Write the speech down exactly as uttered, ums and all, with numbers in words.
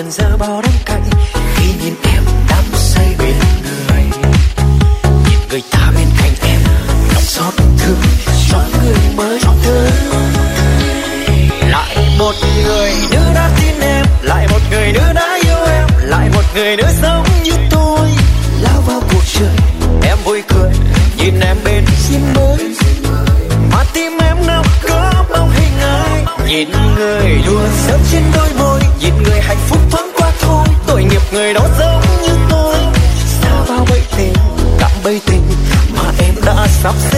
dần dơ bao đắng cay khi nhìn em đắm say bên người. Nhìn người ta bên cạnh em lòng xót thương cho người mới thương. Lại một người nữa đã tin em, lại một người nữa đã yêu em, lại một người nữa giống như tôi lao vào cuộc chơi. Em vui cười nhìn em bên duyên mới, mà tim em nào có mong hình ai. Nhìn người đùa giỡn trên đôi môi, nhìn người hạnh phúc thoáng qua thôi. Tội nghiệp người đó giống như tôi, xa vào bẫy tình, cạm bẫy tình mà em đã sắp xếp.